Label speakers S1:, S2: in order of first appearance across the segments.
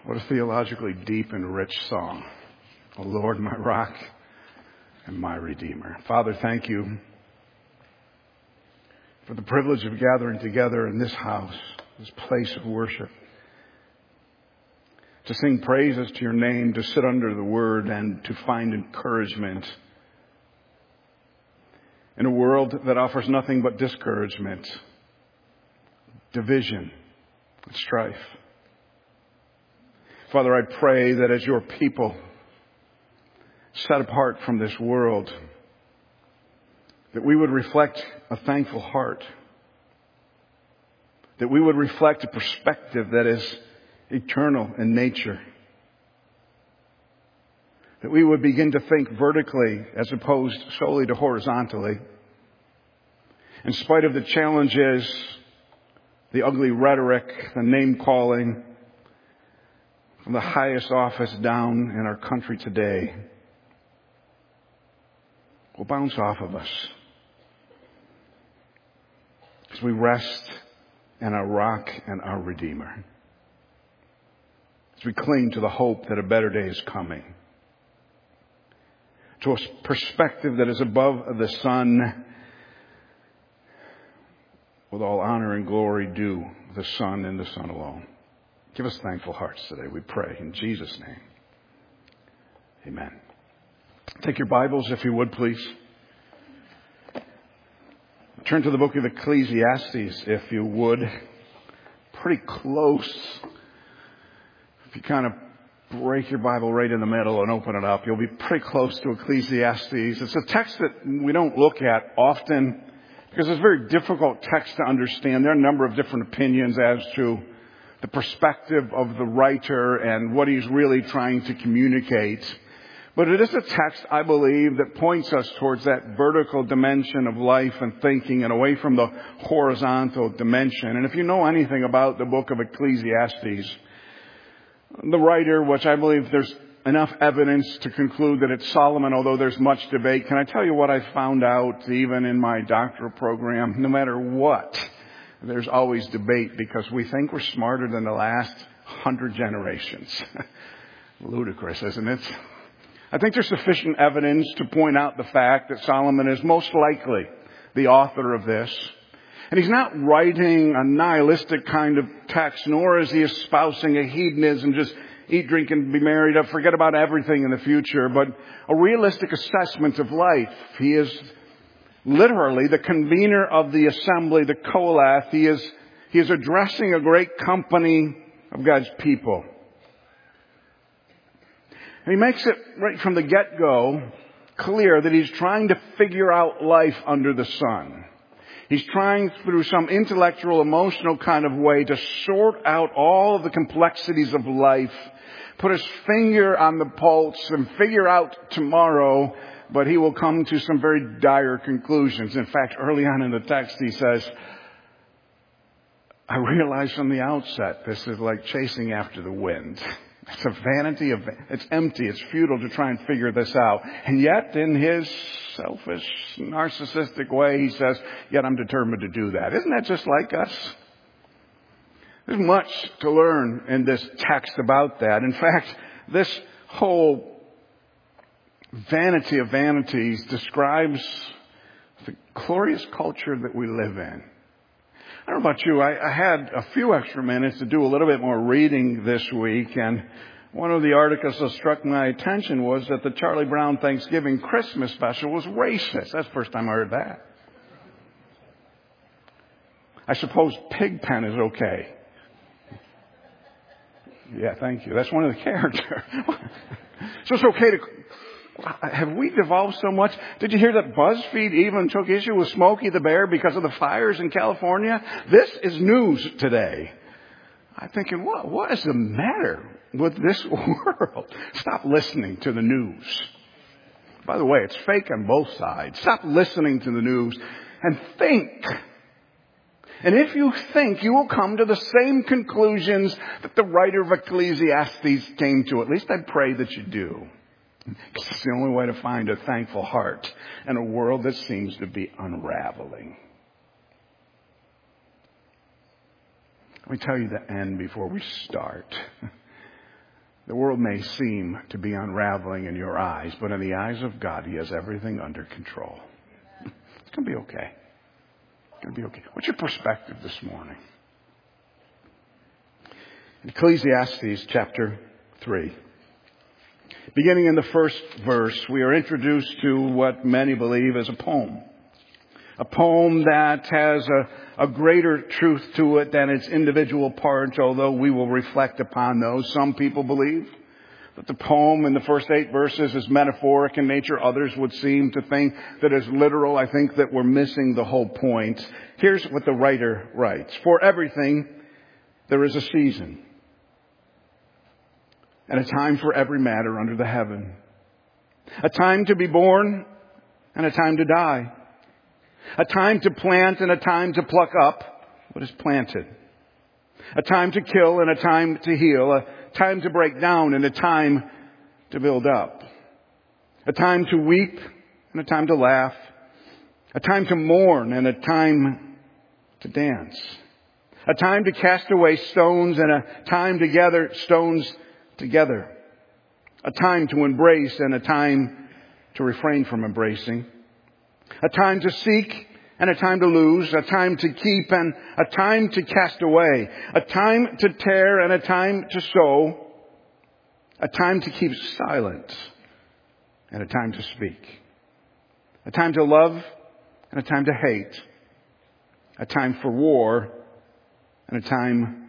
S1: What a theologically deep and rich song. O Lord, my rock and my redeemer. Father, thank you for the privilege of gathering together in this house, this place of worship, to sing praises to your name, to sit under the word, and to find encouragement in a world that offers nothing but discouragement, division, and strife. Father, I pray that as your people set apart from this world, that we would reflect a thankful heart, that we would reflect a perspective that is eternal in nature, that we would begin to think vertically as opposed solely to horizontally. In spite of the challenges, the ugly rhetoric, the name-calling, from the highest office down in our country today, will bounce off of us as we rest in our rock and our Redeemer, as we cling to the hope that a better day is coming, to a perspective that is above the sun, with all honor and glory due the Son and the Son alone. Give us thankful hearts today, we pray, in Jesus' name. Amen. Take your Bibles, if you would, please. Turn to the book of Ecclesiastes, if you would. Pretty close. If you kind of break your Bible right in the middle and open it up, you'll be pretty close to Ecclesiastes. It's a text that we don't look at often because it's a very difficult text to understand. There are a number of different opinions as to the perspective of the writer and what he's really trying to communicate. But it is a text, I believe, that points us towards that vertical dimension of life and thinking and away from the horizontal dimension. And if you know anything about the book of Ecclesiastes, the writer, which I believe there's enough evidence to conclude that it's Solomon, although there's much debate. Can I tell you what I found out even in my doctoral program? No matter what, there's always debate because we think we're smarter than the last 100 generations. Ludicrous, isn't it? I think there's sufficient evidence to point out the fact that Solomon is most likely the author of this. And he's not writing a nihilistic kind of text, nor is he espousing a hedonism, just eat, drink, and be merry, to forget about everything in the future, but a realistic assessment of life. He is literally the convener of the assembly, the Kohath. He is addressing a great company of God's people. And he makes it right from the get-go clear that he's trying to figure out life under the sun. He's trying through some intellectual, emotional kind of way to sort out all of the complexities of life, put his finger on the pulse and figure out tomorrow, but he will come to some very dire conclusions. In fact, early on in the text he says, I realize from the outset this is like chasing after the wind. It's a vanity of, it's empty, it's futile to try and figure this out. And yet, in his selfish, narcissistic way, he says, yet I'm determined to do that. Isn't that just like us? There's much to learn in this text about that. In fact, this whole vanity of vanities describes the glorious culture that we live in. I don't know about you, I had a few extra minutes to do a little bit more reading this week, and one of the articles that struck my attention was that the Charlie Brown Thanksgiving Christmas special was racist. That's the first time I heard that. I suppose Pigpen is okay. Yeah, thank you. That's one of the characters. So it's okay to... Have we devolved so much? Did you hear that BuzzFeed even took issue with Smokey the Bear because of the fires in California? This is news today. I'm thinking, what is the matter with this world? Stop listening to the news. By the way, it's fake on both sides. Stop listening to the news and think. And if you think, you will come to the same conclusions that the writer of Ecclesiastes came to. At least I pray that you do. Because it's the only way to find a thankful heart in a world that seems to be unraveling. Let me tell you the end before we start. The world may seem to be unraveling in your eyes, but in the eyes of God, He has everything under control. It's going to be okay. It's going to be okay. What's your perspective this morning? In Ecclesiastes chapter 3, beginning in the first verse, we are introduced to what many believe is a poem. A poem that has a greater truth to it than its individual parts, although we will reflect upon those. Some people believe that the poem in the first 8 verses is metaphoric in nature. Others would seem to think that it's literal. I think that we're missing the whole point. Here's what the writer writes. For everything, there is a season, and a time for every matter under the heaven. A time to be born and a time to die. A time to plant and a time to pluck up what is planted. A time to kill and a time to heal. A time to break down and a time to build up. A time to weep and a time to laugh. A time to mourn and a time to dance. A time to cast away stones and a time to gather stones together. A time to embrace and a time to refrain from embracing. A time to seek and a time to lose. A time to keep and a time to cast away. A time to tear and a time to sow. A time to keep silent and a time to speak. A time to love and a time to hate. A time for war and a time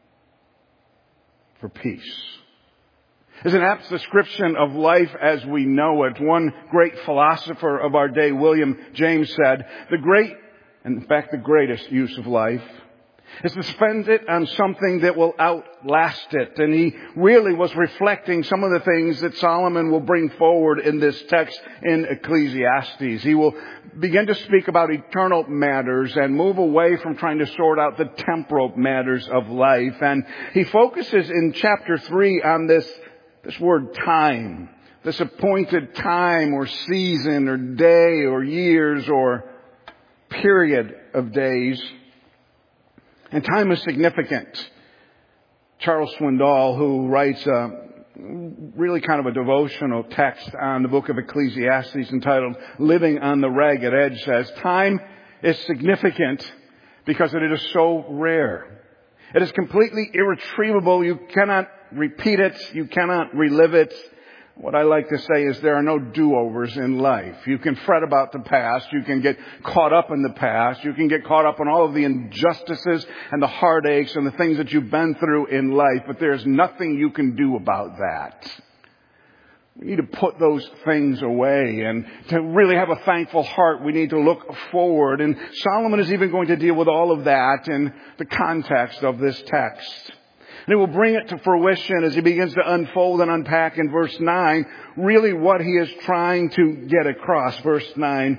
S1: for peace. Is an apt description of life as we know it. One great philosopher of our day, William James, said, the greatest use of life is to spend it on something that will outlast it. And he really was reflecting some of the things that Solomon will bring forward in this text in Ecclesiastes. He will begin to speak about eternal matters and move away from trying to sort out the temporal matters of life. And he focuses in chapter 3 on this word time, this appointed time or season or day or years or period of days. And time is significant. Charles Swindoll, who writes really kind of a devotional text on the book of Ecclesiastes entitled Living on the Ragged Edge, says, time is significant because it is so rare. It is completely irretrievable. You cannot repeat it. You cannot relive it. What I like to say is there are no do-overs in life. You can fret about the past. You can get caught up in the past. You can get caught up in all of the injustices and the heartaches and the things that you've been through in life. But there's nothing you can do about that. We need to put those things away. And to really have a thankful heart, we need to look forward. And Solomon is even going to deal with all of that in the context of this text. And he will bring it to fruition as he begins to unfold and unpack in verse 9 really what he is trying to get across. Verse 9.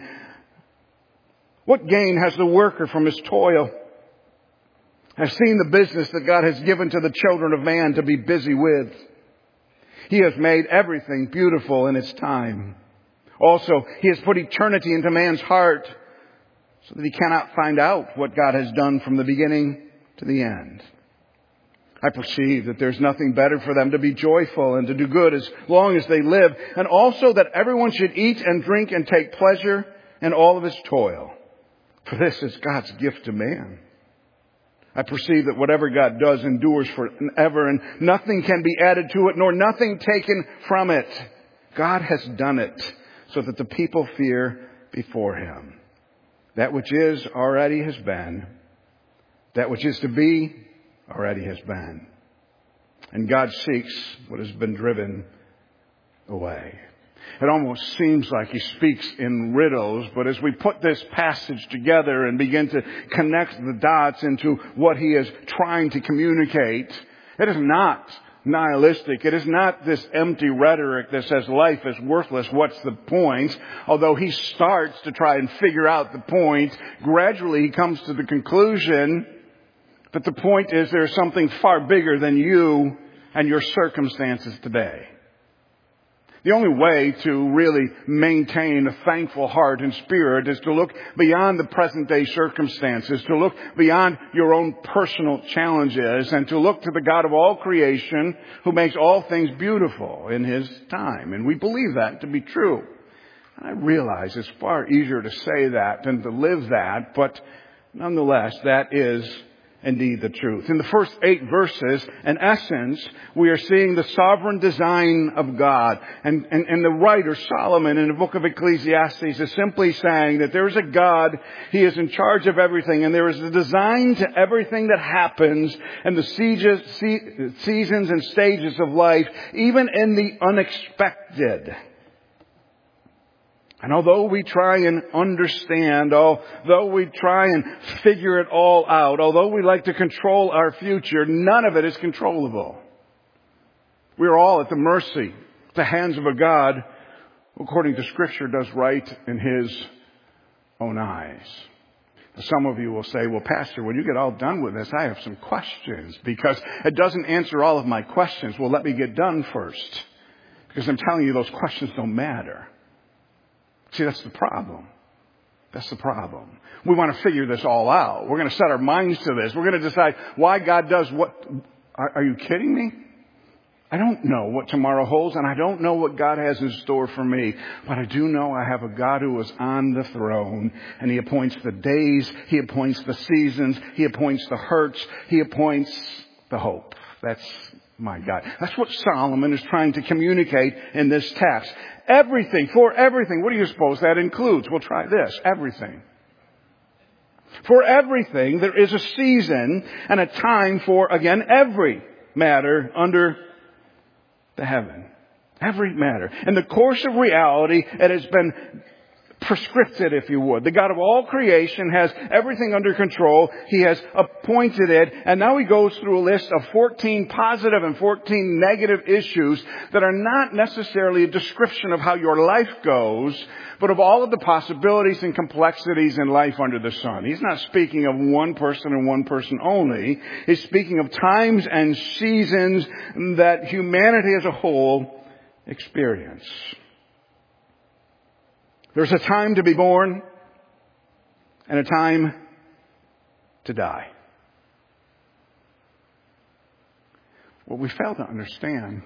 S1: What gain has the worker from his toil? I've seen the business that God has given to the children of man to be busy with. He has made everything beautiful in its time. Also, He has put eternity into man's heart so that he cannot find out what God has done from the beginning to the end. I perceive that there's nothing better for them to be joyful and to do good as long as they live, and also that everyone should eat and drink and take pleasure in all of his toil. For this is God's gift to man. I perceive that whatever God does endures forever, and nothing can be added to it, nor nothing taken from it. God has done it so that the people fear before Him. That which is already has been. That which is to be already has been. And God seeks what has been driven away. It almost seems like He speaks in riddles, but as we put this passage together and begin to connect the dots into what He is trying to communicate, it is not nihilistic. It is not this empty rhetoric that says life is worthless. What's the point? Although He starts to try and figure out the point, gradually He comes to the conclusion that the point is there's something far bigger than you and your circumstances today. The only way to really maintain a thankful heart and spirit is to look beyond the present day circumstances, to look beyond your own personal challenges, and to look to the God of all creation who makes all things beautiful in His time. And we believe that to be true. I realize it's far easier to say that than to live that, but nonetheless, that is indeed the truth. In the first 8 verses, in essence, we are seeing the sovereign design of God. And the writer, Solomon, in the book of Ecclesiastes, is simply saying that there is a God, He is in charge of everything, and there is a design to everything that happens in the seasons and stages of life, even in the unexpected. And although we try and understand, although we try and figure it all out, although we like to control our future, none of it is controllable. We are all at the mercy, the hands of a God who, according to Scripture, does right in His own eyes. Some of you will say, well, Pastor, when you get all done with this, I have some questions because it doesn't answer all of my questions. Well, let me get done first, because I'm telling you those questions don't matter. See, that's the problem. That's the problem. We want to figure this all out. We're going to set our minds to this. We're going to decide why God does what. Are you kidding me? I don't know what tomorrow holds, and I don't know what God has in store for me. But I do know I have a God who is on the throne, and He appoints the days, He appoints the seasons, He appoints the hurts, He appoints the hope. That's my God. That's what Solomon is trying to communicate in this text. Everything, for everything. What do you suppose that includes? We'll try this. Everything. For everything, there is a season and a time for, again, every matter under the heaven. Every matter. In the course of reality, it has been prescripted, if you would. The God of all creation has everything under control. He has appointed it. And now He goes through a list of 14 positive and 14 negative issues that are not necessarily a description of how your life goes, but of all of the possibilities and complexities in life under the sun. He's not speaking of one person and one person only. He's speaking of times and seasons that humanity as a whole experience. There's a time to be born and a time to die. What we fail to understand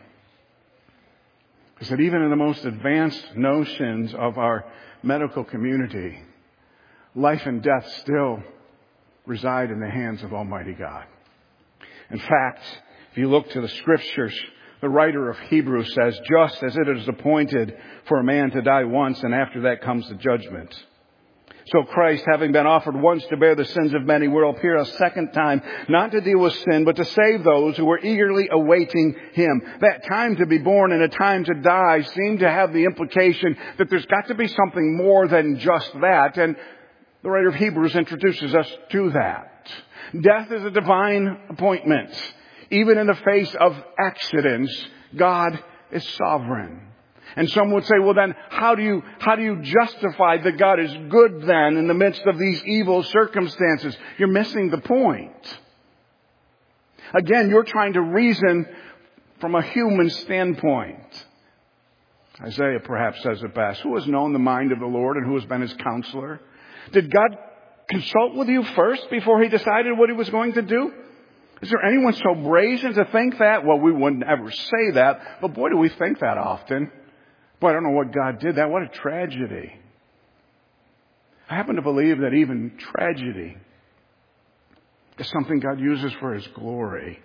S1: is that even in the most advanced notions of our medical community, life and death still reside in the hands of Almighty God. In fact, if you look to the Scriptures, the writer of Hebrews says, just as it is appointed for a man to die once, and after that comes the judgment. So Christ, having been offered once to bear the sins of many, will appear a second time, not to deal with sin, but to save those who were eagerly awaiting Him. That time to be born and a time to die seem to have the implication that there's got to be something more than just that. And the writer of Hebrews introduces us to that. Death is a divine appointment. Even in the face of accidents, God is sovereign. And some would say, well then, how do you justify that God is good then in the midst of these evil circumstances? You're missing the point. Again, you're trying to reason from a human standpoint. Isaiah perhaps says it best. Who has known the mind of the Lord and who has been His counselor? Did God consult with you first before He decided what He was going to do? Is there anyone so brazen to think that? Well, we wouldn't ever say that, but boy, do we think that often. Boy, I don't know what God did that. What a tragedy. I happen to believe that even tragedy is something God uses for His glory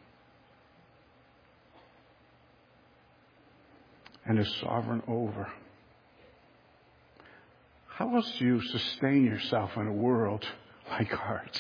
S1: and is sovereign over. How else do you sustain yourself in a world like ours?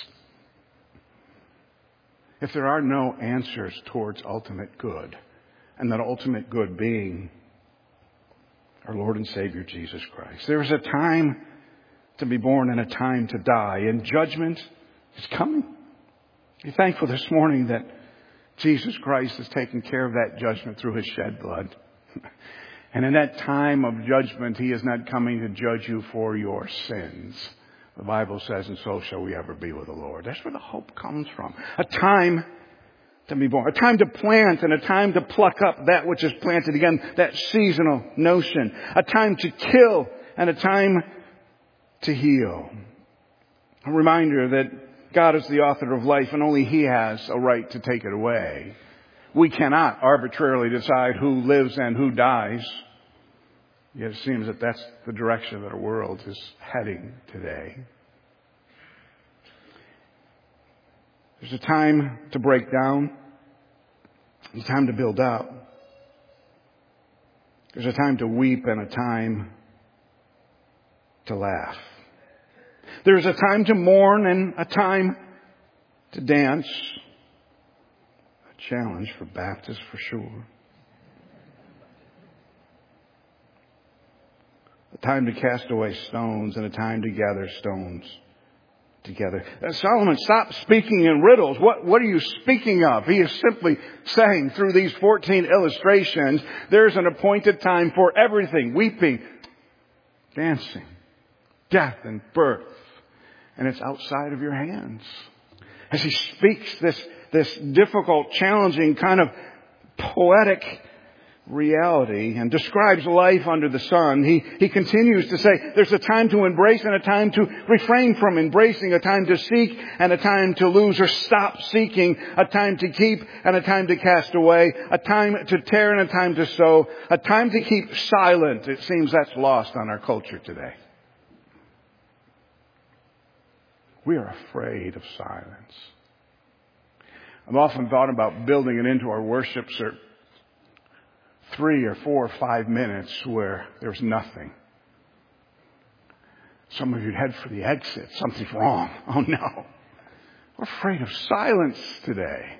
S1: If there are no answers towards ultimate good, and that ultimate good being our Lord and Savior Jesus Christ. There is a time to be born and a time to die, and judgment is coming. Be thankful this morning that Jesus Christ has taken care of that judgment through His shed blood. And in that time of judgment, He is not coming to judge you for your sins. The Bible says, and so shall we ever be with the Lord. That's where the hope comes from. A time to be born. A time to plant and a time to pluck up that which is planted. Again, that seasonal notion. A time to kill and a time to heal. A reminder that God is the author of life and only He has a right to take it away. We cannot arbitrarily decide who lives and who dies. Yet it seems that that's the direction that our world is heading today. There's a time to break down. There's a time to build up. There's a time to weep and a time to laugh. There's a time to mourn and a time to dance. A challenge for Baptists for sure. A time to cast away stones and a time to gather stones together. Solomon, stop speaking in riddles. What are you speaking of? He is simply saying through these 14 illustrations, there's an appointed time for everything. Weeping, dancing, death and birth. And it's outside of your hands. As he speaks this difficult, challenging kind of poetic reality and describes life under the sun, he continues to say there's a time to embrace and a time to refrain from embracing, a time to seek and a time to lose or stop seeking, a time to keep and a time to cast away, a time to tear and a time to sow, a time to keep silent. It seems that's lost on our culture today. We are afraid of silence. I've often thought about building it into our worship service. 3 or 4 or 5 minutes where there's nothing. Some of you'd head for the exit. Something's wrong. Oh no. We're afraid of silence today.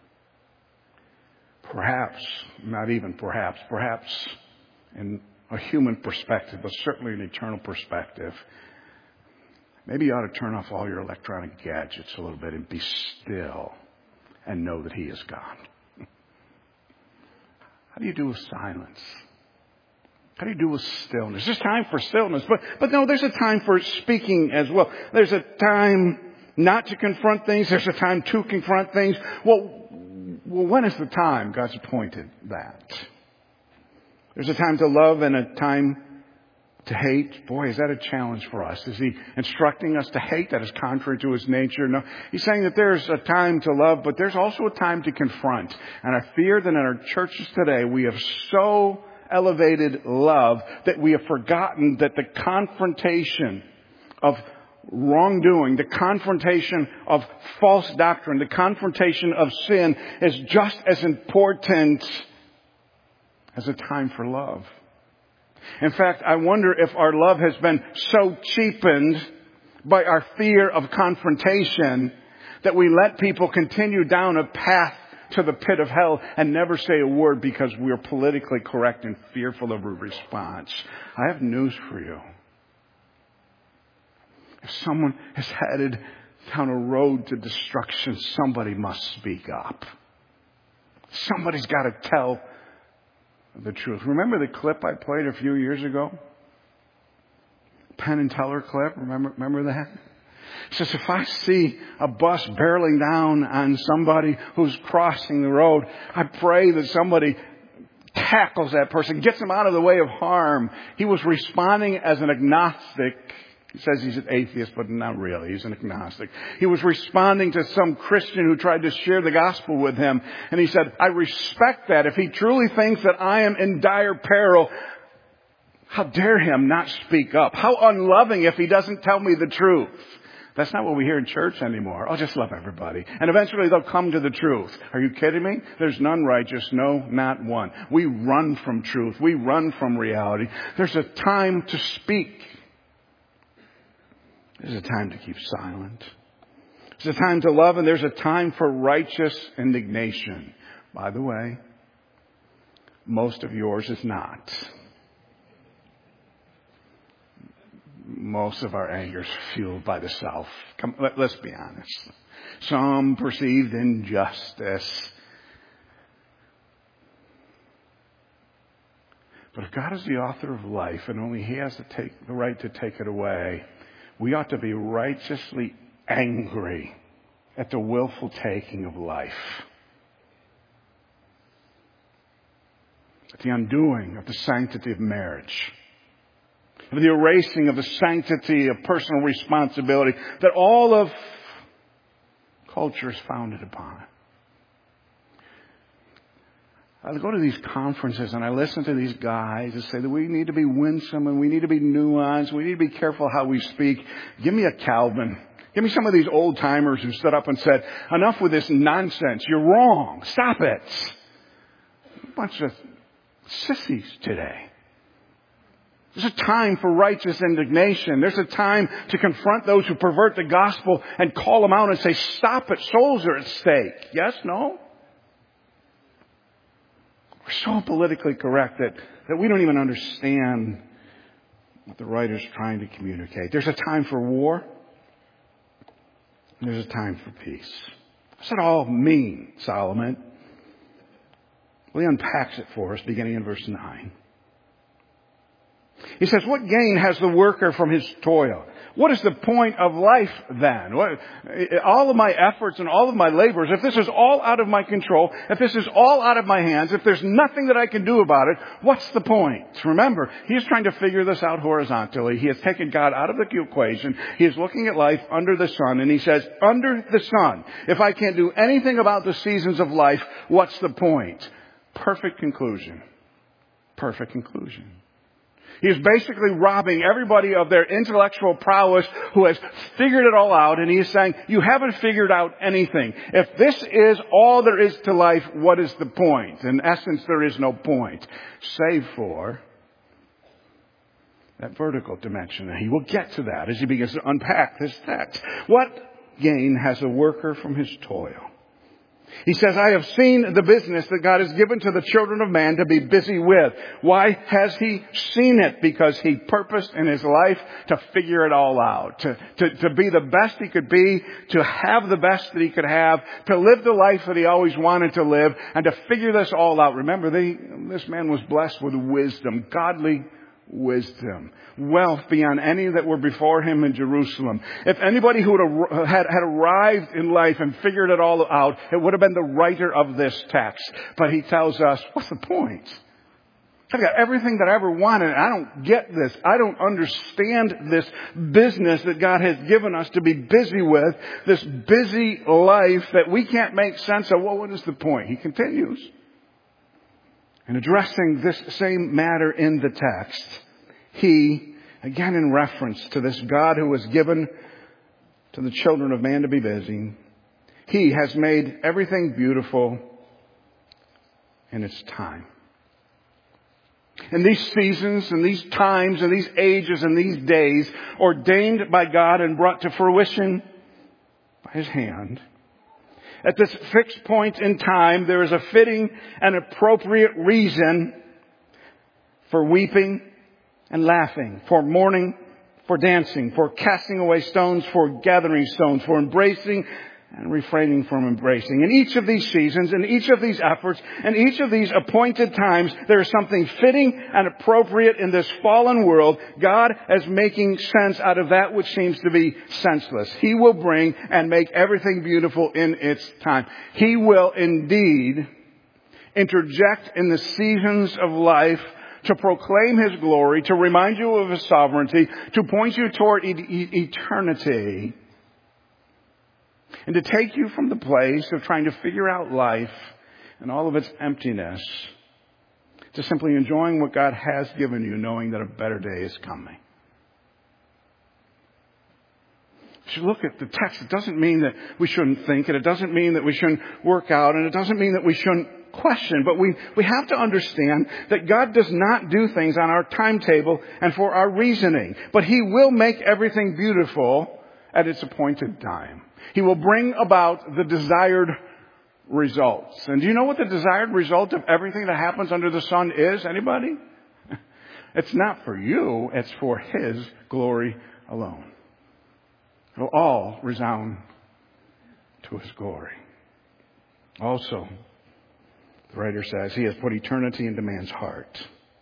S1: Perhaps, not even perhaps in a human perspective, but certainly an eternal perspective, maybe you ought to turn off all your electronic gadgets a little bit and be still and know that He is God. How do you do with silence? How do you do with stillness? There's time for stillness, but no, there's a time for speaking as well. There's a time not to confront things. There's a time to confront things. Well, when is the time God's appointed that? There's a time to love and a time to hate. Boy, is that a challenge for us. Is He instructing us to hate? That is contrary to His nature. No, He's saying that there's a time to love, but there's also a time to confront. And I fear that in our churches today, we have so elevated love that we have forgotten that the confrontation of wrongdoing, the confrontation of false doctrine, the confrontation of sin is just as important as a time for love. In fact, I wonder if our love has been so cheapened by our fear of confrontation that we let people continue down a path to the pit of hell and never say a word because we're politically correct and fearful of a response. I have news for you. If someone is headed down a road to destruction, somebody must speak up. Somebody's got to tell the truth. Remember the clip I played a few years ago? Penn and Teller clip. Remember that? It says, if I see a bus barreling down on somebody who's crossing the road, I pray that somebody tackles that person, gets him out of the way of harm. He was responding as an agnostic. He says he's an atheist, but not really. He's an agnostic. He was responding to some Christian who tried to share the gospel with him. And he said, I respect that. If he truly thinks that I am in dire peril, how dare him not speak up? How unloving if he doesn't tell me the truth. That's not what we hear in church anymore. I'll just love everybody. And eventually they'll come to the truth. Are you kidding me? There's none righteous, no, not one. We run from truth. We run from reality. There's a time to speak. There's a time to keep silent. There's a time to love, and there's a time for righteous indignation. By the way, most of yours is not. Most of our anger is fueled by the self. Let's be honest. Some perceived injustice. But if God is the author of life and only He has the right to take it away, we ought to be righteously angry at the willful taking of life. at the undoing of the sanctity of marriage, of the erasing of the sanctity of personal responsibility that all of culture is founded upon. I go to these conferences and I listen to these guys that say that we need to be winsome and we need to be nuanced. We need to be careful how we speak. Give me a Calvin. Give me some of these old timers who stood up and said, enough with this nonsense. You're wrong. Stop it. A bunch of sissies today. There's a time for righteous indignation. There's a time to confront those who pervert the gospel and call them out and say, stop it. Souls are at stake. Yes? No? We're so politically correct that we don't even understand what the writer's trying to communicate. There's a time for war. And there's a time for peace. What's that all mean, Solomon? Well, he unpacks it for us beginning in verse 9. He says, what gain has the worker from his toil? What is the point of life then? All of my efforts and all of my labors, if this is all out of my control, if this is all out of my hands, if there's nothing that I can do about it, what's the point? Remember, he is trying to figure this out horizontally. He has taken God out of the equation. He is looking at life under the sun, and he says, under the sun, if I can't do anything about the seasons of life, what's the point? Perfect conclusion. Perfect conclusion. He is basically robbing everybody of their intellectual prowess who has figured it all out. And he is saying, you haven't figured out anything. If this is all there is to life, what is the point? In essence, there is no point, save for that vertical dimension. And he will get to that as he begins to unpack this text. What gain has a worker from his toil? He says, I have seen the business that God has given to the children of man to be busy with. Why has he seen it? Because he purposed in his life to figure it all out, to be the best he could be, to have the best that he could have, to live the life that he always wanted to live, and to figure this all out. Remember, this man was blessed with wisdom, godly wisdom, wealth beyond any that were before him in Jerusalem. If anybody who had arrived in life and figured it all out, it would have been the writer of this text. But he tells us, what's the point? I've got everything that I ever wanted. I don't get this. I don't understand this business that God has given us to be busy with, this busy life that we can't make sense of. Well, what is the point? He continues. And addressing this same matter in the text, he, again in reference to this God who was given to the children of man to be busy, he has made everything beautiful in its time. In these seasons, and these times, and these ages, and these days, ordained by God and brought to fruition by his hand, at this fixed point in time, there is a fitting and appropriate reason for weeping and laughing, for mourning, for dancing, for casting away stones, for gathering stones, for embracing and refraining from embracing. In each of these seasons, in each of these efforts, in each of these appointed times, there is something fitting and appropriate in this fallen world. God is making sense out of that which seems to be senseless. He will bring and make everything beautiful in its time. He will indeed interject in the seasons of life to proclaim his glory, to remind you of his sovereignty, to point you toward eternity, and to take you from the place of trying to figure out life and all of its emptiness to simply enjoying what God has given you, knowing that a better day is coming. As you look at the text, it doesn't mean that we shouldn't think, and it doesn't mean that we shouldn't work out, and it doesn't mean that we shouldn't question, but we have to understand that God does not do things on our timetable and for our reasoning, but he will make everything beautiful at its appointed time. He will bring about the desired results. And do you know what the desired result of everything that happens under the sun is? Anybody? It's not for you. It's for his glory alone. It will all resound to his glory. Also, the writer says he has put eternity into man's heart,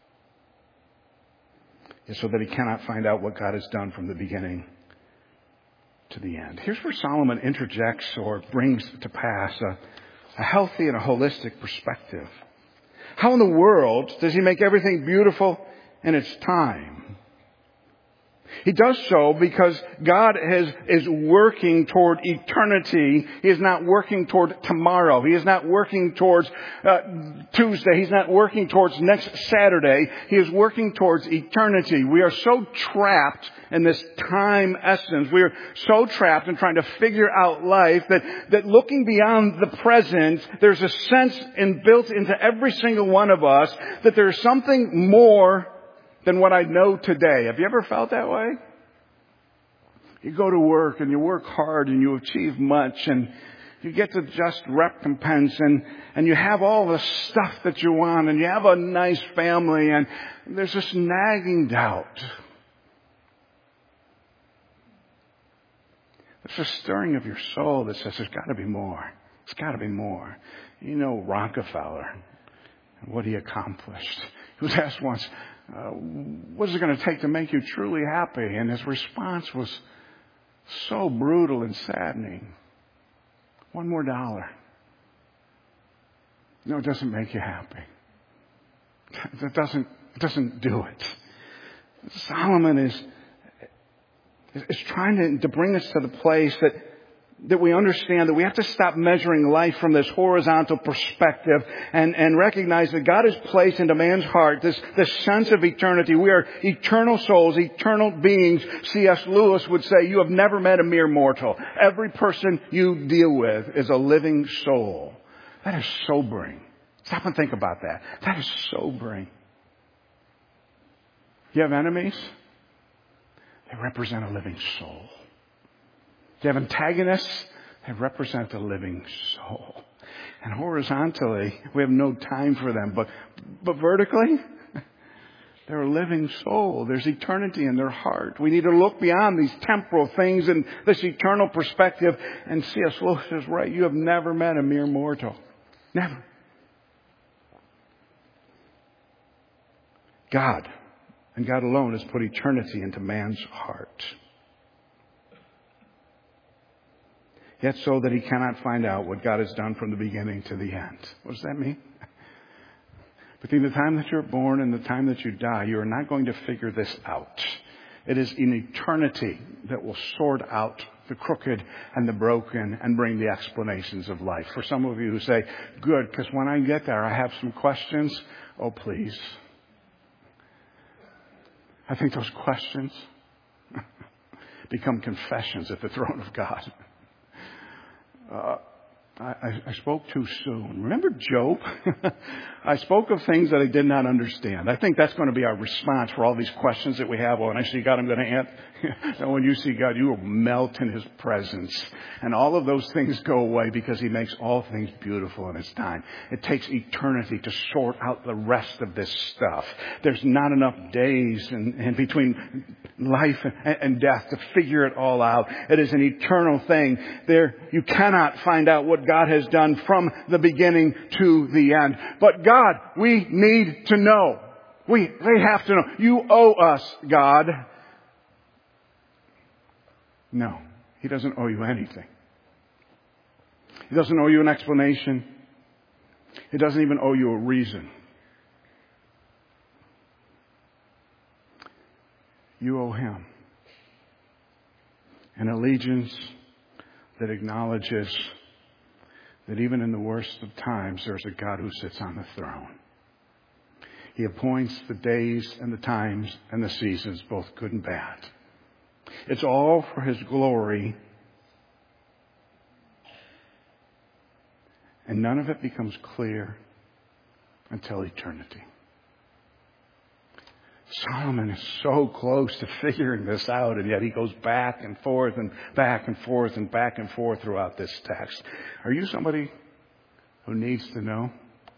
S1: so that he cannot find out what God has done from the beginning to the end. Here's where Solomon interjects or brings to pass a healthy and a holistic perspective. How in the world does He make everything beautiful in its time? He does so because God is working toward eternity. He is not working toward tomorrow. He is not working towards Tuesday. He's not working towards next Saturday. He is working towards eternity. We are so trapped in this time essence. We are so trapped in trying to figure out life that looking beyond the present, there's a sense built into every single one of us that there's something more than what I know today. Have you ever felt that way? You go to work and you work hard and you achieve much and you get the just recompense and you have all the stuff that you want and you have a nice family and there's this nagging doubt. There's a stirring of your soul that says there's got to be more. There's got to be more. You know Rockefeller and what he accomplished. He was asked once, what is it going to take to make you truly happy? And his response was so brutal and saddening. $1 more. No, it doesn't make you happy. It doesn't do it. Solomon is trying to bring us to the place that we understand that we have to stop measuring life from this horizontal perspective and recognize that God has placed into man's heart this sense of eternity. We are eternal souls, eternal beings. C.S. Lewis would say, you have never met a mere mortal. Every person you deal with is a living soul. That is sobering. Stop and think about that. That is sobering. You have enemies? They represent a living soul. You have antagonists, they represent a living soul. And horizontally, we have no time for them. But vertically, they're a living soul. There's eternity in their heart. We need to look beyond these temporal things and this eternal perspective. And C.S. Lewis is right. You have never met a mere mortal. Never. God, and God alone, has put eternity into man's heart. Yet so that he cannot find out what God has done from the beginning to the end. What does that mean? Between the time that you're born and the time that you die, you are not going to figure this out. It is in eternity that will sort out the crooked and the broken and bring the explanations of life. For some of you who say, good, because when I get there, I have some questions. Oh, please. I think those questions become confessions at the throne of God. I spoke too soon. Remember Job? I spoke of things that I did not understand. I think that's going to be our response for all these questions that we have. Well, when I see God, I'm going to answer. And when you see God, you will melt in His presence. And all of those things go away because He makes all things beautiful in His time. It takes eternity to sort out the rest of this stuff. There's not enough days in between life and death to figure it all out. It is an eternal thing. There, you cannot find out what God has done from the beginning to the end. But God, we need to know. They have to know. You owe us, God. No, He doesn't owe you anything. He doesn't owe you an explanation. He doesn't even owe you a reason. You owe Him an allegiance that acknowledges that even in the worst of times, there's a God who sits on the throne. He appoints the days and the times and the seasons, both good and bad. It's all for His glory. And none of it becomes clear until eternity. Solomon is so close to figuring this out, and yet he goes back and forth and back and forth and back and forth throughout this text. Are you somebody who needs to know?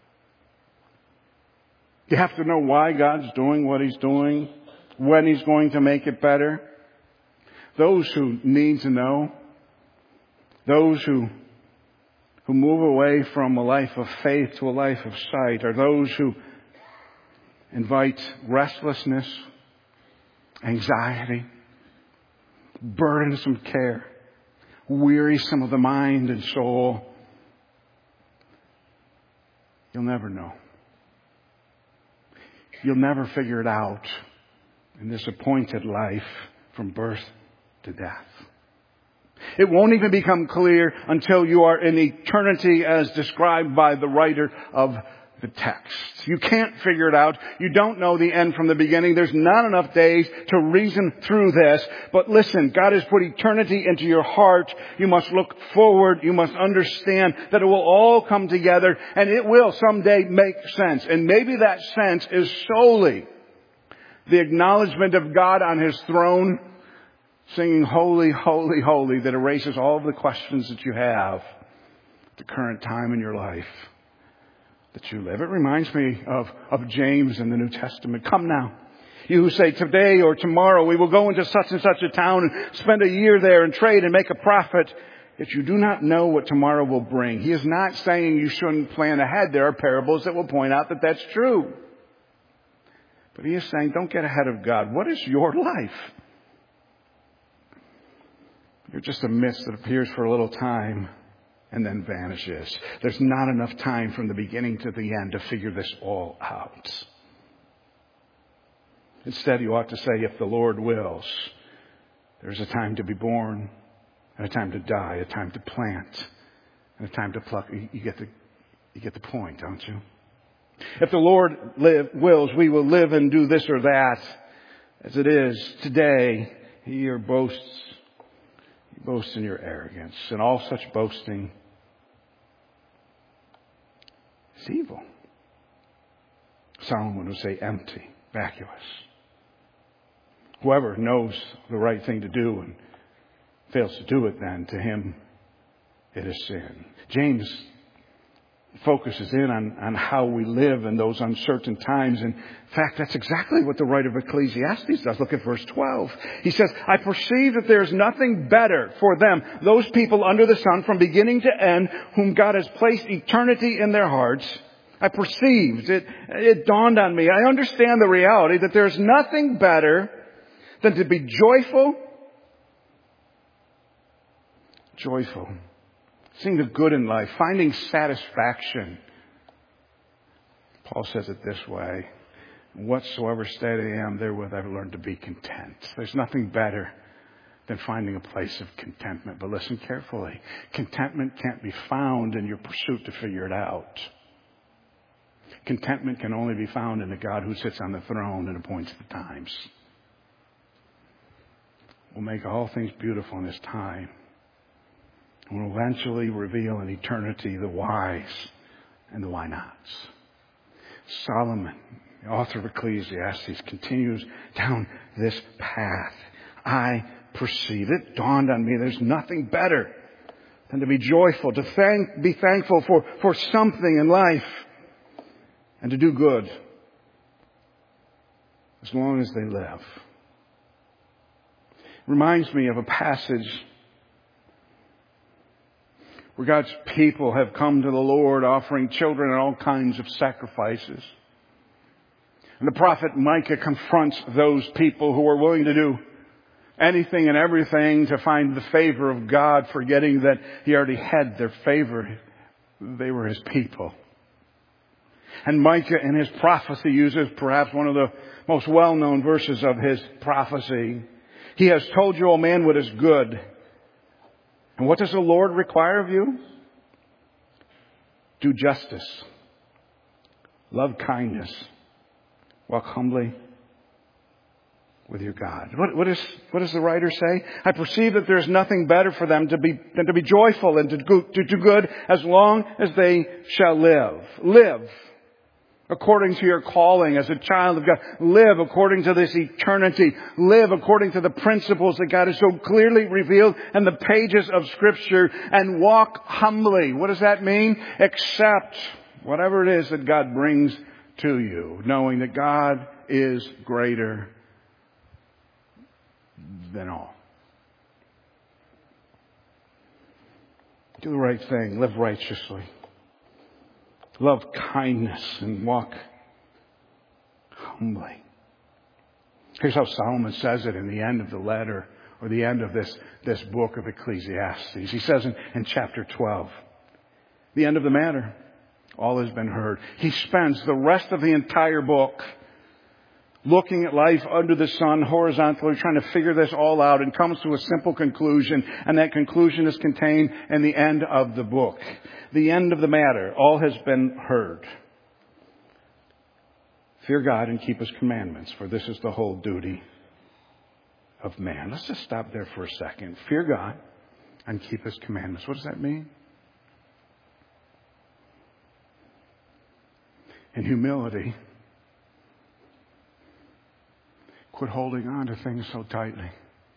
S1: You have to know why God's doing what He's doing, when He's going to make it better. Those who need to know, those who move away from a life of faith to a life of sight, are those who invite restlessness, anxiety, burdensome care, wearisome of the mind and soul. You'll never know. You'll never figure it out in this appointed life from birth to death. It won't even become clear until you are in eternity as described by the writer of the text. You can't figure it out. You don't know the end from the beginning. There's not enough days to reason through this. But listen, God has put eternity into your heart. You must look forward. You must understand that it will all come together, and it will someday make sense. And maybe that sense is solely the acknowledgement of God on His throne, singing holy, holy, holy, that erases all of the questions that you have at the current time in your life that you live. It reminds me of James in the New Testament. Come now, you who say today or tomorrow we will go into such and such a town and spend a year there and trade and make a profit, yet you do not know what tomorrow will bring. He is not saying you shouldn't plan ahead. There are parables that will point out that that's true. But he is saying don't get ahead of God. What is your life? You're just a mist that appears for a little time and then vanishes. There's not enough time from the beginning to the end to figure this all out. Instead, you ought to say, if the Lord wills, there's a time to be born, and a time to die, a time to plant, and a time to pluck. You get the point, don't you? If the Lord wills, we will live and do this or that. As it is today, He boasts in your arrogance, and all such boasting is evil. Solomon would say empty, vacuous. Whoever knows the right thing to do and fails to do it, then to him it is sin. James focuses in on how we live in those uncertain times. In fact, that's exactly what the writer of Ecclesiastes does. Look at verse 12. He says, I perceive that there is nothing better for them, those people under the sun from beginning to end, whom God has placed eternity in their hearts. I perceived, it dawned on me. I understand the reality that there's nothing better than to be joyful, seeing the good in life, finding satisfaction. Paul says it this way, whatsoever state I am, therewith I've learned to be content. There's nothing better than finding a place of contentment. But listen carefully. Contentment can't be found in your pursuit to figure it out. Contentment can only be found in the God who sits on the throne and appoints the times. We'll make all things beautiful in His time. And will eventually reveal in eternity the whys and the why nots. Solomon, the author of Ecclesiastes, continues down this path. I perceive it. Dawned on me there's nothing better than to be joyful, to be thankful for something in life, and to do good as long as they live. Reminds me of a passage where God's people have come to the Lord offering children and all kinds of sacrifices. And the prophet Micah confronts those people who are willing to do anything and everything to find the favor of God, forgetting that He already had their favor. They were His people. And Micah in his prophecy uses perhaps one of the most well-known verses of his prophecy. He has told you, O man, what is good. And what does the Lord require of you? Do justice. Love kindness. Walk humbly with your God. What does the writer say? I perceive that there's nothing better for them than to be joyful and to do good as long as they shall live. Live according to your calling as a child of God. Live according to this eternity. Live according to the principles that God has so clearly revealed in the pages of Scripture. And walk humbly. What does that mean? Accept whatever it is that God brings to you, knowing that God is greater than all. Do the right thing. Live righteously. Love kindness and walk humbly. Here's how Solomon says it in the end of the letter, or the end of this book of Ecclesiastes. He says in chapter 12, the end of the matter, all has been heard. He spends the rest of the entire book looking at life under the sun horizontally, trying to figure this all out, and comes to a simple conclusion. And that conclusion is contained in the end of the book. The end of the matter. All has been heard. Fear God and keep His commandments, for this is the whole duty of man. Let's just stop there for a second. Fear God and keep His commandments. What does that mean? In humility, quit holding on to things so tightly.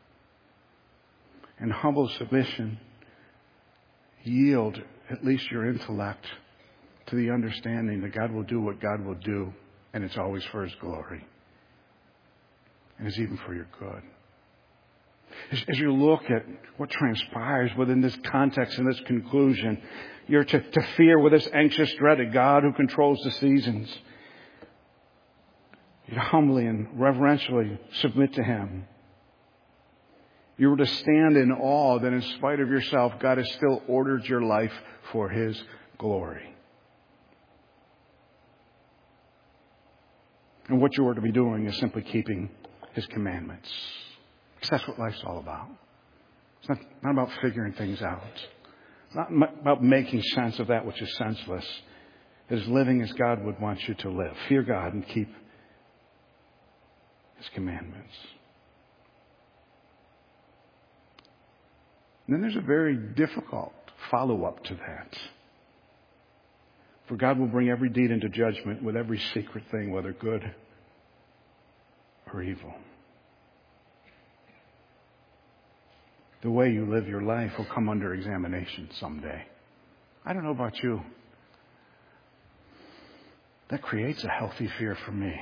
S1: In humble submission, yield at least your intellect to the understanding that God will do what God will do, and it's always for His glory. And it's even for your good. As you look at what transpires within this context and this conclusion, you're to fear with this anxious dread a God who controls the seasons. You humbly and reverentially submit to Him. You were to stand in awe that in spite of yourself, God has still ordered your life for His glory. And what you are to be doing is simply keeping His commandments. Because that's what life's all about. It's not about figuring things out. It's not about making sense of that which is senseless. It is living as God would want you to live. Fear God and keep His commandments. And then there's a very difficult follow-up to that. For God will bring every deed into judgment with every secret thing, whether good or evil. The way you live your life will come under examination someday. I don't know about you. That creates a healthy fear for me.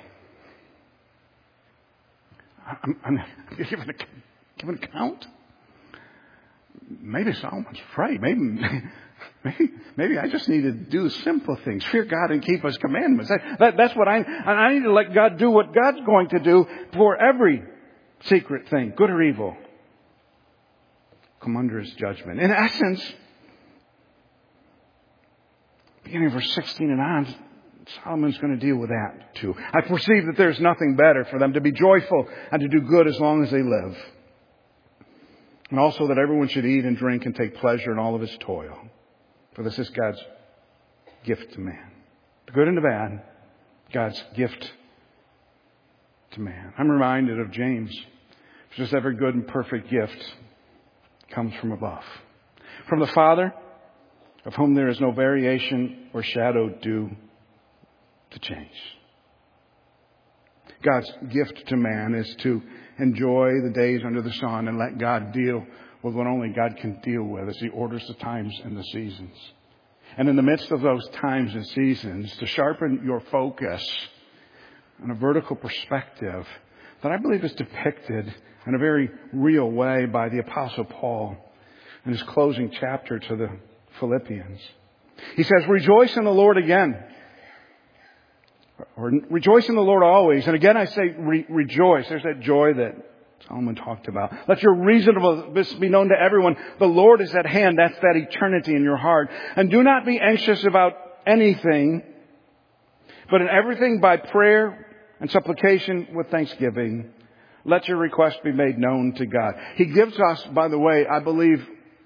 S1: I'm giving an account. Maybe Solomon's right. Maybe I just need to do simple things. Fear God and keep His commandments. That's what I need to let God do what God's going to do for every secret thing, good or evil. Come under His judgment. In essence, beginning of verse 16 and on, Solomon's going to deal with that too. I perceive that there's nothing better for them to be joyful and to do good as long as they live. And also that everyone should eat and drink and take pleasure in all of his toil. For this is God's gift to man. The good and the bad, God's gift to man. I'm reminded of James. Just every good and perfect gift comes from above. From the Father, of whom there is no variation or shadow due to change. God's gift to man is to enjoy the days under the sun and let God deal with what only God can deal with as He orders the times and the seasons. And in the midst of those times and seasons, to sharpen your focus on a vertical perspective that I believe is depicted in a very real way by the Apostle Paul in his closing chapter to the Philippians. He says, rejoice in the Lord again. Or rejoice in the Lord always. And again I say rejoice. There's that joy that Solomon talked about. Let your reasonableness be known to everyone. The Lord is at hand. That's that eternity in your heart. And do not be anxious about anything, but in everything by prayer and supplication with thanksgiving, let your request be made known to God. He gives us, by the way, I believe,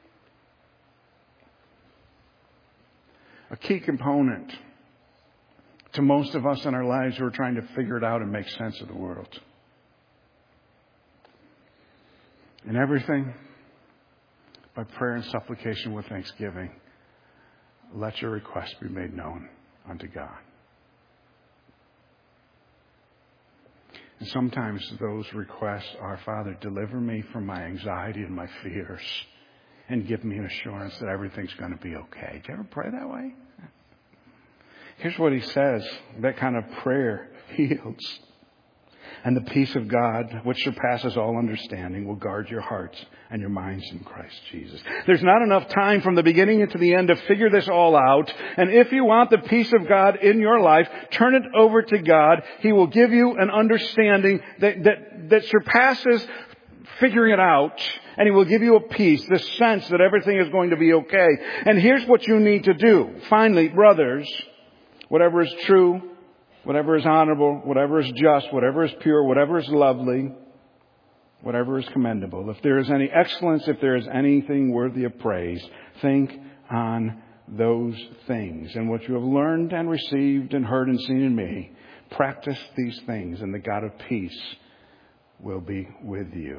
S1: a key component to most of us in our lives who are trying to figure it out and make sense of the world. In everything, by prayer and supplication with thanksgiving, let your request be made known unto God. And sometimes those requests are, Father, deliver me from my anxiety and my fears and give me an assurance that everything's going to be okay. Do you ever pray that way? Here's what he says. That kind of prayer heals. And the peace of God, which surpasses all understanding, will guard your hearts and your minds in Christ Jesus. There's not enough time from the beginning to the end to figure this all out. And if you want the peace of God in your life, turn it over to God. He will give you an understanding that surpasses figuring it out. And He will give you a peace, this sense that everything is going to be okay. And here's what you need to do. Finally, brothers, whatever is true, whatever is honorable, whatever is just, whatever is pure, whatever is lovely, whatever is commendable. If there is any excellence, if there is anything worthy of praise, think on those things. And what you have learned and received and heard and seen in me, practice these things, and the God of peace will be with you.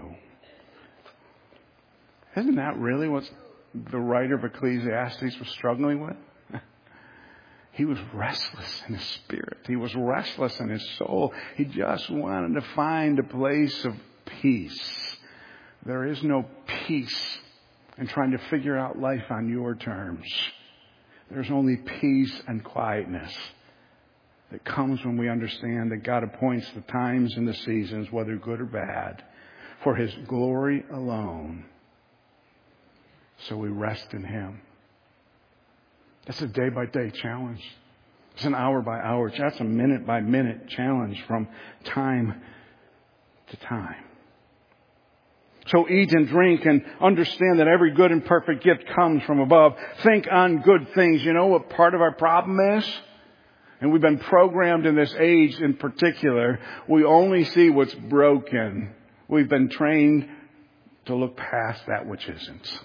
S1: Isn't that really what the writer of Ecclesiastes was struggling with? He was restless in his spirit. He was restless in his soul. He just wanted to find a place of peace. There is no peace in trying to figure out life on your terms. There's only peace and quietness that comes when we understand that God appoints the times and the seasons, whether good or bad, for His glory alone. So we rest in Him. That's a day-by-day challenge. It's an hour-by-hour. That's a minute-by-minute challenge from time to time. So eat and drink and understand that every good and perfect gift comes from above. Think on good things. You know what part of our problem is? And we've been programmed in this age in particular. We only see what's broken. We've been trained to look past that which isn't.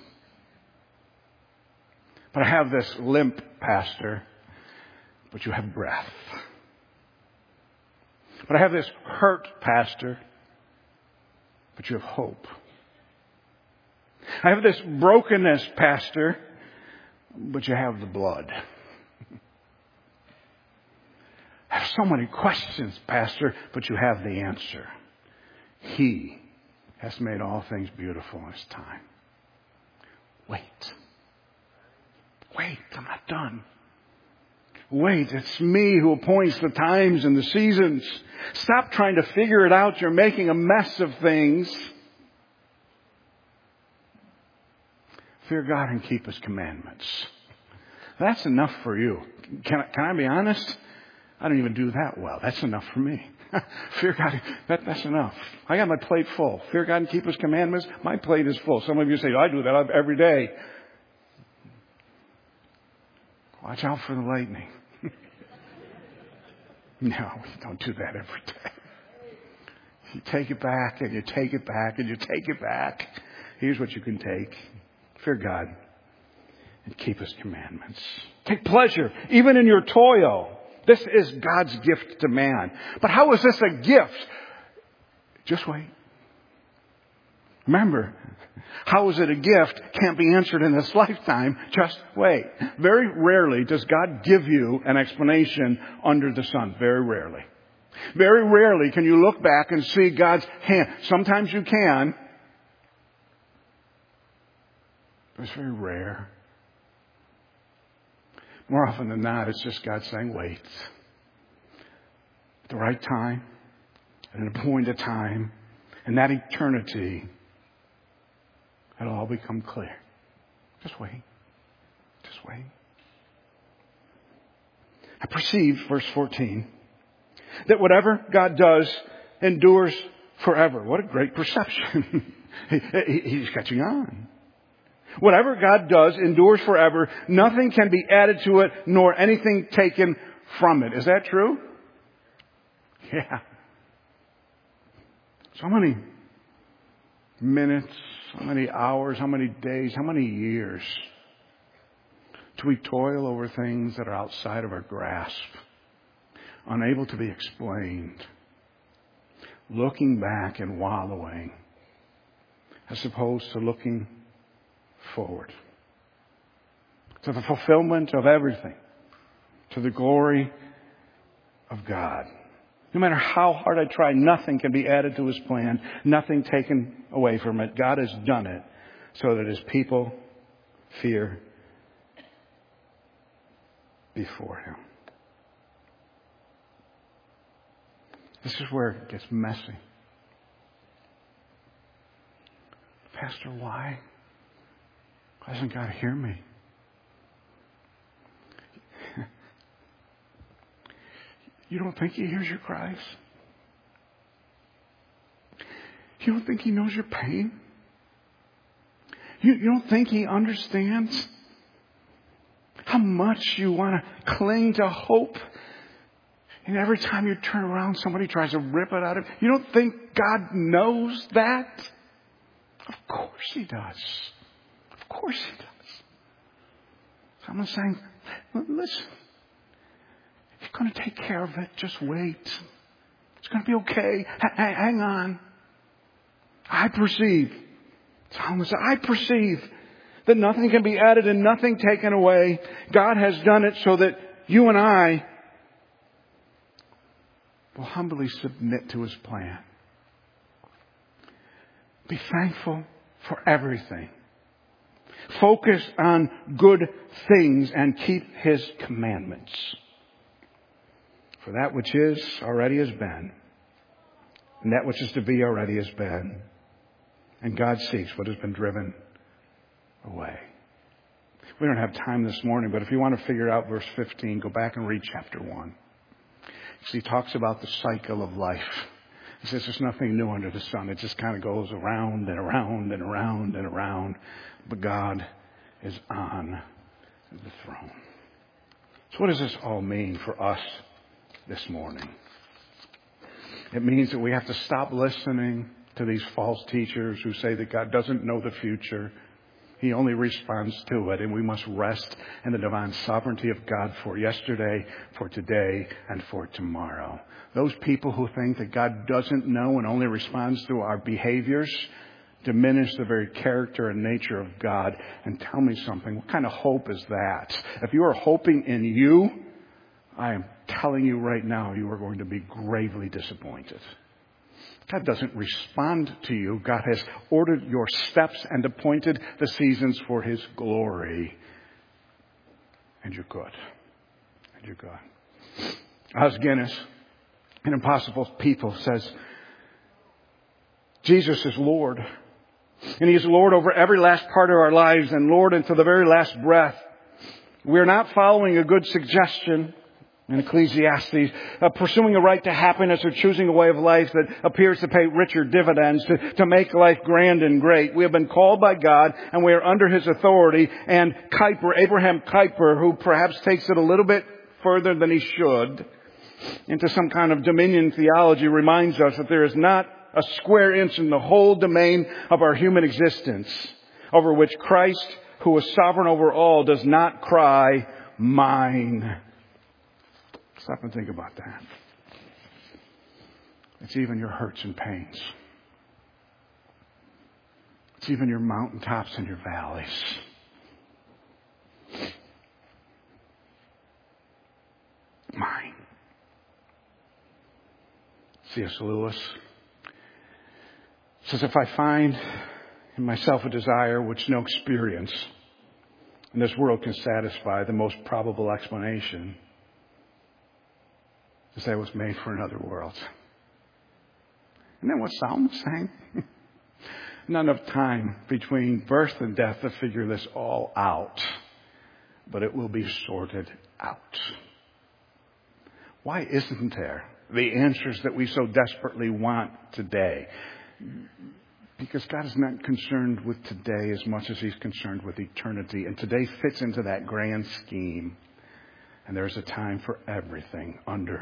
S1: But I have this limp, Pastor, but you have breath. But I have this hurt, Pastor, but you have hope. I have this brokenness, Pastor, but you have the blood. I have so many questions, Pastor, but you have the answer. He has made all things beautiful in His time. Wait, I'm not done. Wait, it's me who appoints the times and the seasons. Stop trying to figure it out. You're making a mess of things. Fear God and keep His commandments. That's enough for you. Can I be honest? I don't even do that well. That's enough for me. Fear God, that's enough. I got my plate full. Fear God and keep His commandments. My plate is full. Some of you say, I do that every day. Watch out for the lightning. No, we don't do that every day. You take it back and you take it back and you take it back. Here's what you can take. Fear God and keep His commandments. Take pleasure even in your toil. This is God's gift to man. But how is this a gift? Just wait. Remember, how is it a gift? Can't be answered in this lifetime. Just wait. Very rarely does God give you an explanation under the sun. Very rarely. Very rarely can you look back and see God's hand. Sometimes you can. But it's very rare. More often than not, it's just God saying, wait. At the right time, at an appointed time, and that eternity, it'll all become clear. Just wait. Just wait. I perceive, verse 14, that whatever God does endures forever. What a great perception. He's catching on. Whatever God does endures forever. Nothing can be added to it, nor anything taken from it. Is that true? Yeah. So many minutes, how many hours, how many days, how many years do we toil over things that are outside of our grasp, unable to be explained, looking back and wallowing, as opposed to looking forward to the fulfillment of everything, to the glory of God. No matter how hard I try, nothing can be added to His plan, nothing taken away from it. God has done it so that His people fear before Him. This is where it gets messy. Pastor, why? Why doesn't God hear me? You don't think He hears your cries? You don't think He knows your pain? You don't think He understands how much you want to cling to hope And every time you turn around, somebody tries to rip it out of you. You don't think God knows that? Of course He does. Of course He does. Someone's saying, listen, He's going to take care of it. Just wait. It's going to be okay. Hang on. I perceive. Solomon said, I perceive that nothing can be added and nothing taken away. God has done it so that you and I will humbly submit to His plan. Be thankful for everything. Focus on good things and keep His commandments. For that which is already has been, and that which is to be already has been. And God seeks what has been driven away. We don't have time this morning, but if you want to figure out verse 15, go back and read chapter 1. See, he talks about the cycle of life. He says there's nothing new under the sun. It just kind of goes around and around and around and around. But God is on the throne. So what does this all mean for us this morning? It means that we have to stop listening to these false teachers who say that God doesn't know the future. He only responds to it. And we must rest in the divine sovereignty of God for yesterday, for today, and for tomorrow. Those people who think that God doesn't know and only responds to our behaviors diminish the very character and nature of God. And tell me something. What kind of hope is that? If you are hoping in you, I am telling you right now, you are going to be gravely disappointed. God doesn't respond to you. God has ordered your steps and appointed the seasons for His glory. And you're good. And you're good. Os Guinness, an Impossible People, says, Jesus is Lord. And He is Lord over every last part of our lives and Lord into the very last breath. We're not following a good suggestion in Ecclesiastes, pursuing a right to happiness or choosing a way of life that appears to pay richer dividends, to make life grand and great. We have been called by God and we are under His authority. And Abraham Kuyper, who perhaps takes it a little bit further than he should into some kind of dominion theology, reminds us that there is not a square inch in the whole domain of our human existence over which Christ, who is sovereign over all, does not cry, mine. Stop and think about that. It's even your hurts and pains. It's even your mountaintops and your valleys. Mine. C.S. Lewis says, if I find in myself a desire which no experience in this world can satisfy, the most probable explanation is that it was made for another world. Isn't that what Solomon is saying? Not enough time between birth and death to figure this all out. But it will be sorted out. Why isn't there the answers that we so desperately want today? Because God is not concerned with today as much as He's concerned with eternity. And today fits into that grand scheme. And there's a time for everything under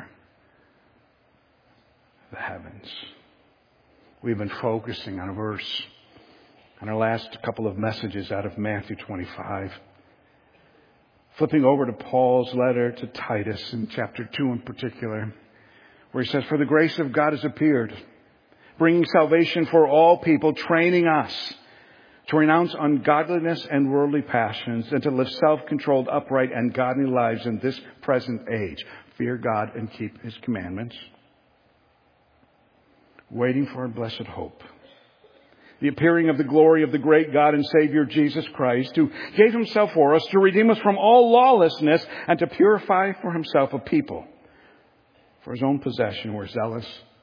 S1: the heavens. We've been focusing on a verse on our last couple of messages out of Matthew 25. Flipping over to Paul's letter to Titus in chapter 2 in particular, where he says, for the grace of God has appeared, bringing salvation for all people, training us to renounce ungodliness and worldly passions and to live self-controlled, upright, and godly lives in this present age. Fear God and keep His commandments. Waiting for our blessed hope, the appearing of the glory of the great God and Savior Jesus Christ, who gave Himself for us to redeem us from all lawlessness and to purify for Himself a people for His own possession who are zealous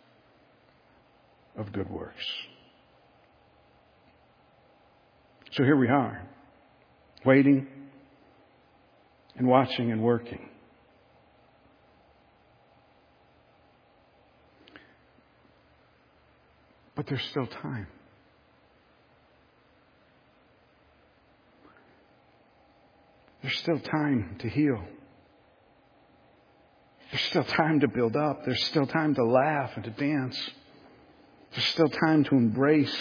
S1: of good works. So here we are, waiting and watching and working. But there's still time. There's still time to heal. There's still time to build up. There's still time to laugh and to dance. There's still time to embrace.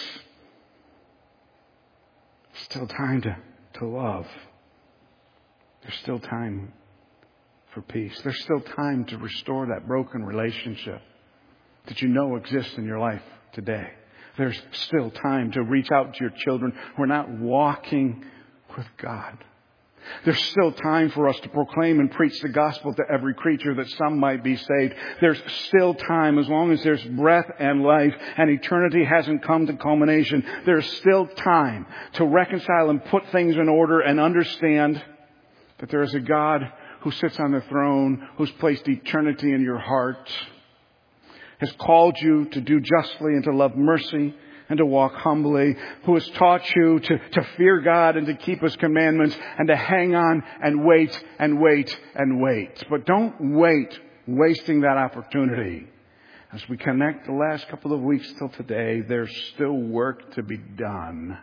S1: Still time to love. There's still time for peace. There's still time to restore that broken relationship that you know exists in your life today. There's still time to reach out to your children who are not walking with God. There's still time for us to proclaim and preach the gospel to every creature that some might be saved. There's still time, as long as there's breath and life and eternity hasn't come to culmination. There's still time to reconcile and put things in order and understand that there is a God who sits on the throne, who's placed eternity in your heart, has called you to do justly and to love mercy and to walk humbly, who has taught you to fear God and to keep His commandments and to hang on and wait and wait and wait. But don't wait, wasting that opportunity. As we connect the last couple of weeks till today, there's still work to be done.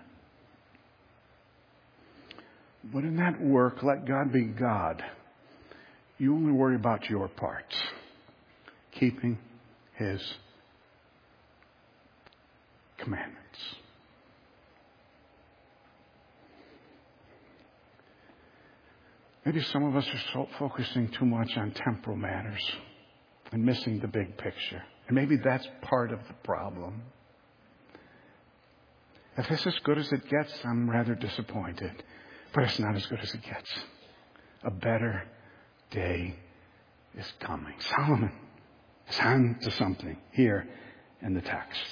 S1: But in that work, let God be God. You only worry about your parts. Keeping His commandments. Maybe some of us are focusing too much on temporal matters and missing the big picture. And maybe that's part of the problem. If this is as good as it gets, I'm rather disappointed. But it's not as good as it gets. A better day is coming. Solomon is on to something here in the text.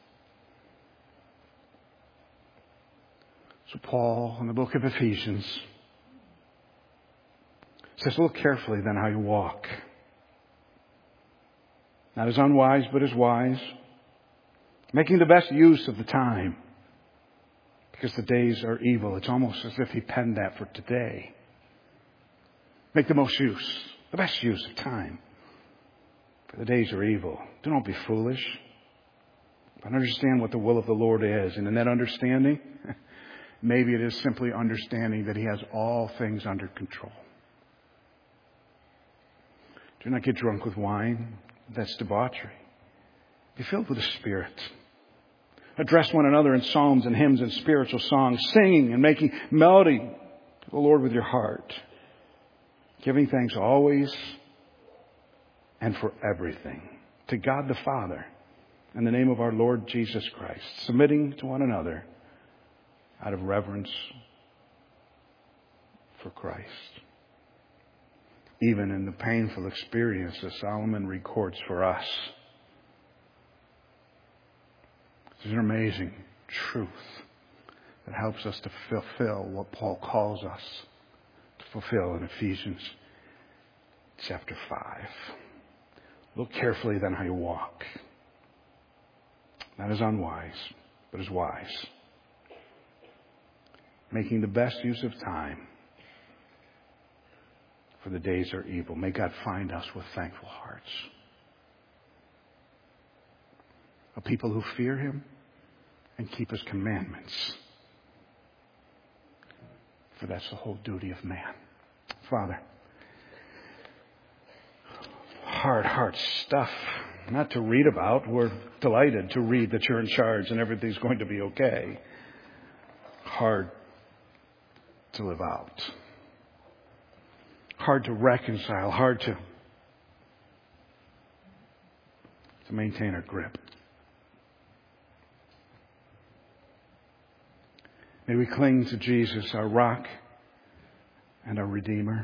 S1: So Paul, in the book of Ephesians, says, look carefully then how you walk. Not as unwise, but as wise. Making the best use of the time. Because the days are evil. It's almost as if he penned that for today. Make the most use, the best use of time. For the days are evil. Do not be foolish. But understand what the will of the Lord is. And in that understanding, maybe it is simply understanding that He has all things under control. Do not get drunk with wine. That's debauchery. Be filled with the Spirit. Address one another in psalms and hymns and spiritual songs, singing and making melody to the Lord with your heart. Giving thanks always and for everything to God the Father in the name of our Lord Jesus Christ, submitting to one another out of reverence for Christ. Even in the painful experience that Solomon records for us, there's an amazing truth that helps us to fulfill what Paul calls us to fulfill in Ephesians chapter 5. Look carefully then how you walk. Not as unwise, but as wise. Making the best use of time. For the days are evil. May God find us with thankful hearts. A people who fear Him and keep His commandments. For that's the whole duty of man. Father, hard stuff not to read about. We're delighted to read that You're in charge and everything's going to be okay. Hard to live out. Hard to reconcile. Hard to maintain our grip. May we cling to Jesus, our rock and our Redeemer.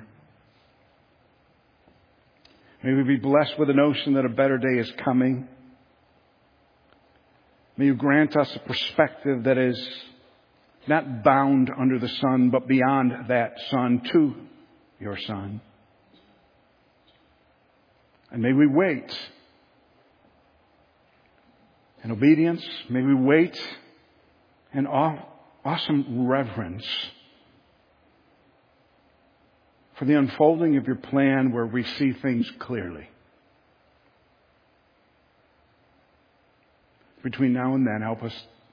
S1: May we be blessed with the notion that a better day is coming. May You grant us a perspective that is not bound under the sun, but beyond that sun to Your Son. And may we wait in obedience. May we wait in awesome reverence for the unfolding of Your plan where we see things clearly. Between now and then, help us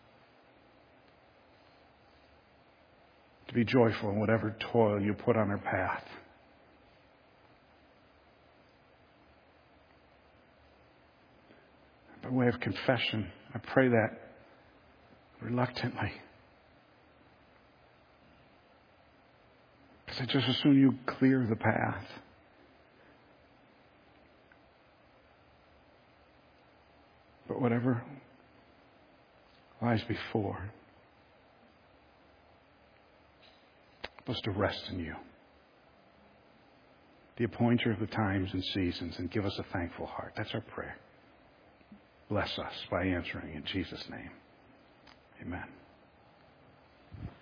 S1: to be joyful in whatever toil You put on our path. by way of confession. I pray that reluctantly. Because I just assume you clear the path. But whatever lies before, help us to rest in you, the appointer of the times and seasons, and give us a thankful heart. That's our prayer. Bless us by answering in Jesus' name. Amen.